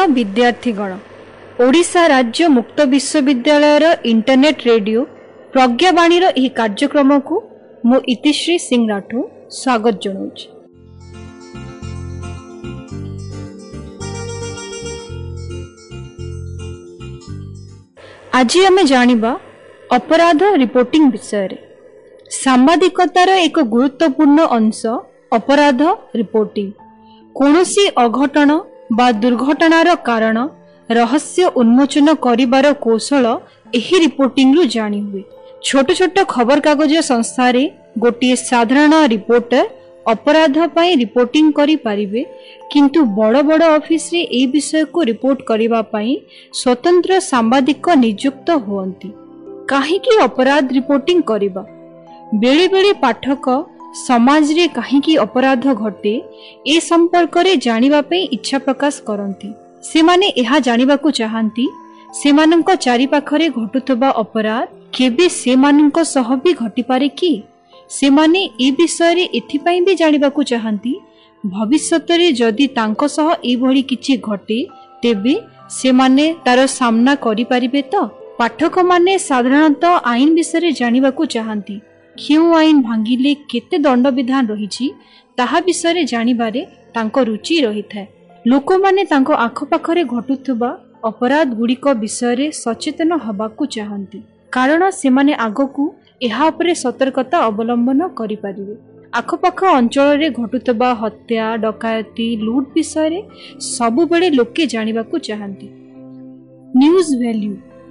विद्यार्थीगण ओडिशा राज्य मुक्त विश्वविद्यालय इंटरनेट रेडियो प्रज्ञावाणी यह कार्यक्रम को मु इतिश्री सिंह राठौर स्वागत जनाऊँ। आज आम जानिबा अपराध रिपोर्टिंग विषय रे। सांबादिकतार एक गुरुत्वपूर्ण अंश अपराध रिपोर्टिंग। कोनोसी अघटन बा दुर्घटनार कारण रहस्य उन्मोचन करिबार कौशल एही रिपोर्टिंग रु जानी हुए। छोट छोट खबर कागज संस्था रे गोटे साधारण रिपोर्टर अपराध पाई रिपोर्टिंग करि पारिबे, किंतु बड़ बड़ ऑफिस रे ए विषय को रिपोर्ट करिबा पाई स्वतंत्र सांबादिक नियुक्त हुअंती। काहेकि अपराध रिपोर्टिंग करिबा? बेले बेले पाठक समाज रे काहेकि अपराध घटे ए संपर्क रे जानिबा पे इच्छा प्रकाश करंती। से माने एहा जानिबा को चाहंती सेमानंक चारि पाखरे घटुतबा अपराध केबे सेमानंक सह भी घटी पारे कि? से माने ए विषय रे एथिपाई भी जानिबा को चाहंती भविष्यत रे जदि तांको सह ए भली किछि घटे तेबे से माने तार सामना करि पारिबे। तो पाठक माने साधारणतः आईन विषय रे जानिबा को चाहंती। क्यों आईन भांगिले केते दंड विधान रहिछि ताहा विषय रे जानिबारे तांको रुचि रही थाए। लोक माने तांको आखपाखरे घटुथुबा अपराध गुड़िक विषय रे सचेतन हबाकू चाहंती, कारण सेमाने आगकू एहा उपरे सतर्कता अवलंबन करि पारिबे। आखपाख अंचल रे घटुथबा हत्या, डकायती, लूट विषय रे सबु बेले लोके जानिबाकू चाहंती। न्यूज वैल्यू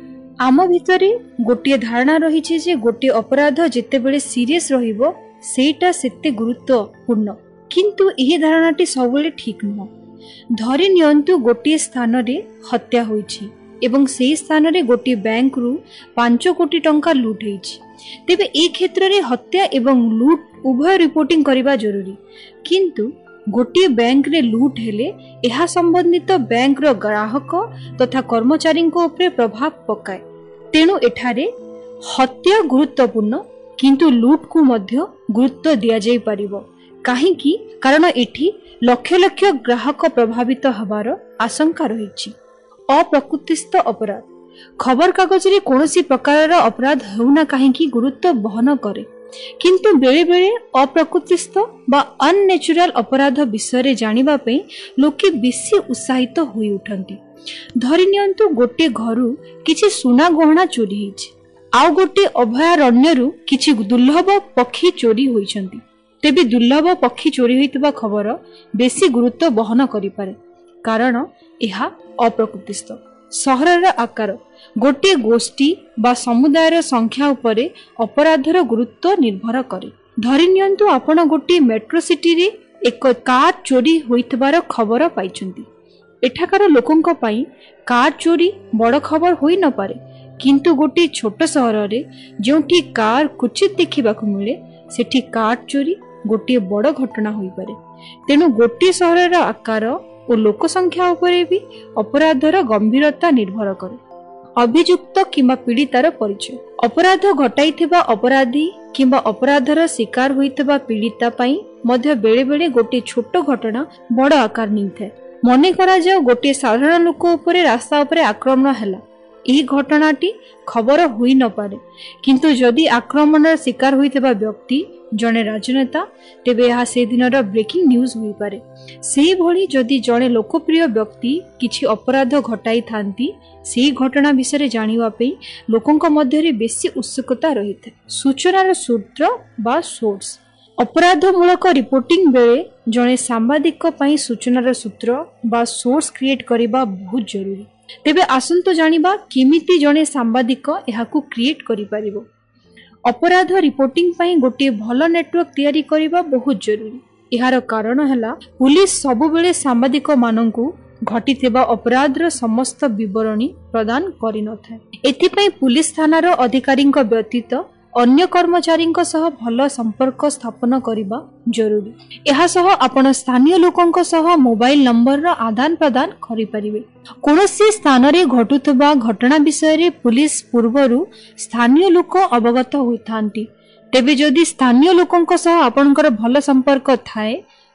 आम भितरे गोटे धारणा रही जे गोटे अपराध जेते बेले सीरियस रहिबो सेटा सेते गुरुत्वपूर्ण, किंतु एही धारणाटी सबले ठीक नुह। धरि नियंतु गोटे स्थान रे हत्या होईछि एवं सेही स्थान रे गोटे बैंक रु 5 कोटी टंका लूट होईछि, तेबे ए क्षेत्र रे हत्या एवं लूट उभय रिपोर्टिंग करिबा जरूरी। किंतु गोटे बैंक रे लूट हेले एहा संबंधित बैंक रो ग्राहक तथा कर्मचारी को उपरे प्रभाव पकाए। तेणु एठारे हत्या गुरुत्वपूर्ण, किंतु लूट को मध्य गुरुत्व दिया जाई परिबो। काहेकि कारण एठी लक्ष लक्ष ग्राहक प्रभावित हबार आशंका रहिछि। अप्रकृतिस्थ अपराध खबर कागज रे कोनोसी प्रकार अपराध हेउना काहेकि गुरुत्व बहन करे, किंतु बेले बेले अप्रकृतिस्थ बा अननेचुरल अपराध विषय रे जानिबा पे लोके बेसी उत्साहित होई उठंती। धरि नियंतु गोटे घरु किछि सुना गहना चोरी हिछि, आउ गोटे अभयारण्यरु किछि दुर्लभ पक्षी चोरी होइछंती, तेबे दुर्लभ पक्षी चोरी होइतबा खबर बेसी गुरुत्व बहन करि पारे, कारण एहा अप्रकृतिस्थ। सहरर आकार गोटे गोष्ठी बा समुदायर संख्या उपरे अपराधर गुरुत्व निर्भर करे। धरि नियंतु आपण गोटे मेट्रो सिटी रे एक कार चोरी होइतबार खबर पाइछंती। एठाकार लोकंक पई कार चोरी बड़ खबर होई न पारे, किंतु गोटे छोट सहर रे जोंठी कार कुचित देखिबाकू मिले सेठी कार चोरी गोटे बड़ घटना होई पारे। तेनु गोटे सहरर आकार और लोक संख्या उपरे भी अपराधर गंभीरता निर्भर करे। अभियुक्त किंबा पीड़ितार परिचय अपराध घटाइथिबा अपराधी किंबा अपराधर शिकार होइथिबा पीड़िता पई मध्य बेले बेले गोटे छोट घटना बड़ आकार निथाय। मने करा जाओ गोटे साधारण लोक उपरे रास्ता उपरे आक्रमण हैला, एही घटनाटी खबर होई न पारे, किंतु जदि आक्रमणर शिकार होइथिबा व्यक्ति जने राजनेता तेबे यह से दिनर ब्रेकिंग न्यूज होई पारे। सेही भली जदि जने लोकप्रिय व्यक्ति किछि अपराध घटाई थांती सेही घटना विषय जानिबा पे लोकंक मध्य रे बेसी उत्सुकता रहिथे। सूचनार सूत्र बा सोर्स अपराधमूलक रिपोर्टिंग बेले जने सांबादिक पई सूचनार सूत्र बा सोर्स क्रिएट करिबा बहुत जरूरी। तेबे आसंतो जानिबा केमिति जने सांबादिक एहाकू क्रिएट करि परिबो। अपराध रिपोर्टिंग पई गोटे भलो नेटवर्क तैयारी करिबा बहुत जरूरी। एहार कारण हला पुलिस सबु बेले सांबादिक माननकू घटिथिबा अपराधर समस्त विवरणी प्रदान करि नथाय। एथिपई पुलिस थानार अधिकारींक व्यतीत अन्य कर्मचारींक सह भलो संपर्क स्थापन करिबा जरूरी। एहा सह आपण स्थानीय लोकंक सह मोबाइल नंबर रा आदान प्रदान करि परिबे। कोनोसी स्थान रे घटुथबा घटना विषय रे पुलिस पूर्वरु स्थानीय लोक अवगत होइथांती, तेबे जदि स्थानीय लोकंक सह आपणकर भलो संपर्क थाए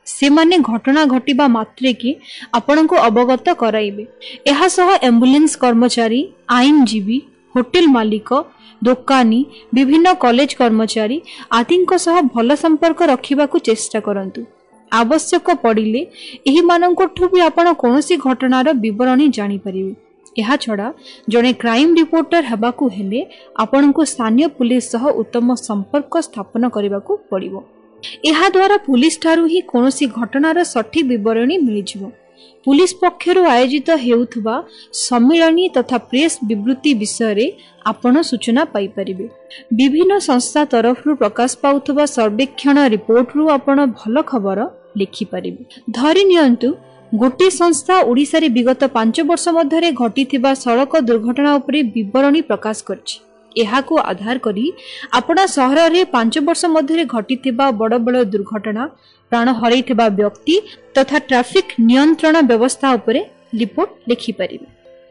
सेमाने घटना घटिबा मात्रे कि आपनको अवगत कराइबे। एहा सह एम्बुलेंस कर्मचारी, आईनजीवी, होटेल मालिक, दोकानी, विभिन्न कॉलेज कर्मचारी आदिको सह भल संपर्क रखिबाकू चेष्टा करंतु। आवश्यक पड़िले एही माननकोठु भी आपण कोनोसी घटनार विवरणी जानि परिबे। एहा छडा जणे क्राइम रिपोर्टर हेबाकू हेले आपनको स्थानीय पुलिस सह उत्तम संपर्क स्थापन करबाकू पड़िबो। एहा द्वारा पुलिस ठारू ही कोनोसी घटनार सठिक विवरणी मिलिजिवो। पुलिस पक्षरु आयोजित हेउथबा सम्मेलनी तथा प्रेस विवृत्ति विषय रे आपण सूचना पाई परिबे। विभिन्न संस्था तरफरु प्रकाश पाउथबा सर्वेक्षण रिपोर्ट रु आपण भल खबर लिखि परिबे। धरि नियंतु गोटे संस्था ओडिसा रे विगत 5 वर्ष मध्यरे घटिथिबा सड़क दुर्घटना उपरे विवरणी प्रकाश करछि। एहाकू आधार करी आपणा सहर रे 5 वर्ष मध्यरे घटिथिबा बड़ बड़ दुर्घटना, प्राण हरैथिबा व्यक्ति तथा ट्रैफिक नियंत्रण व्यवस्था उपरे रिपोर्ट लिखि परिबे।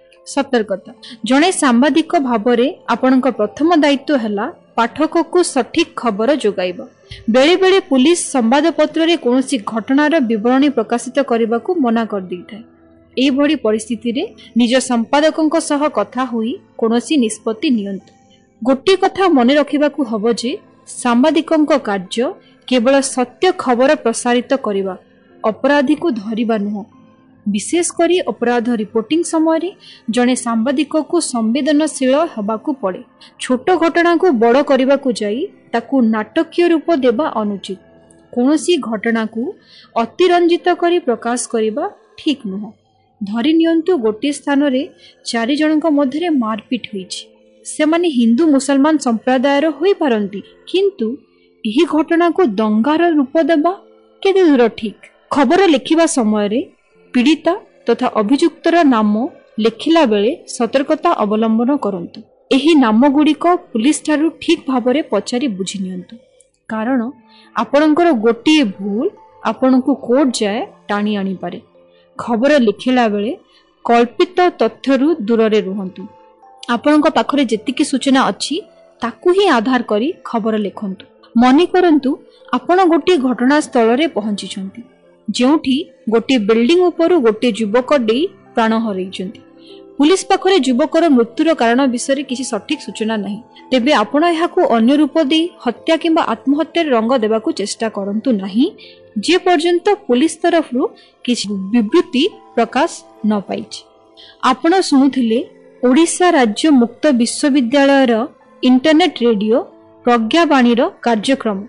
सतर्कता जणे सांबादिक भाबरे आपणक प्रथम दायित्व हला पाठक को सठिक खबर जोगाइबा। बेले बेले पुलिस संवाद पत्र रे कोनोसी घटनार विवरणी प्रकाशित करबा को मना कर दैथाय। एई भली परिस्थिति रे निज संपादकक सह कथा होई कोनोसी निष्पत्ति नियंतु। गोटे कथा मने रखिबाकू हबो जे सांबादिकक कार्य केवल सत्य खबर प्रसारित करिबा, अपराधी को धरिबा नुह। विशेष करी अपराध रिपोर्टिंग समय जड़े सांबादिक को संवेदनशील हबाकू पड़े। छोट घटना को बड़ करने को जाई ताकू नाटकीय रूप देवा अनुचित। कौनसी घटना को अतिरंजित करी प्रकाश करिबा ठीक नुह। धरि नियंतु गोटे स्थान रे 4 जनक मध्यरे मारपीट होईछि। से माने हिंदू मुसलमान संप्रदायर होई पारंती, किंतु यही घटना को दंगार रूप देवा केते दूर ठीक। खबर लिखिबा समय रे पीड़िता तथा अभियुक्तर नाम लिखिला बेले सतर्कता अवलंबन करंतु। एही नाम गुड़िक पुलिस ठारू ठीक भाबरे पचारि बुझी नियंतु, कारण आपणकर गोटे भूल आपणको कोर्ट जाए टाणी आनी पारे। खबर लिखिला बेले कल्पित तथ्यरू दूर रे रुहंतु। आपणक पाखरे जेतिकी सूचना अछि ताकू ही आधार करी खबर लिखंतु। मने करंतु आपण गोटे घटना स्थल रे पहुंची छंती, जेउठी गोटे बिल्डिंग उपरु गोटे युवक डेई प्राण हरैछंती। पुलिस पाखरे युवकर मृत्युर कारण विषय किसी सठिक सूचना नहीं। तेबे आपण एहाकू अन्य रूप दे हत्या किंबा आत्महत्या रंग देबाकू चेष्टा करंतु नहीं, जे पर्यंत पुलिस तरफरु किसी विवृत्ति प्रकाश न पाइछि। आपण सुनुथिले ओडिशा राज्य मुक्त विश्वविद्यालयर इंटरनेट रेडियो प्रज्ञावाणीर कार्यक्रम।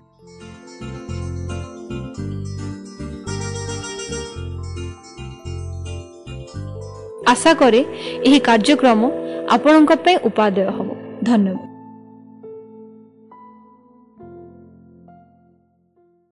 आशा करे एही कार्यक्रम आपणक पे उपादेय हबो। धन्यवाद।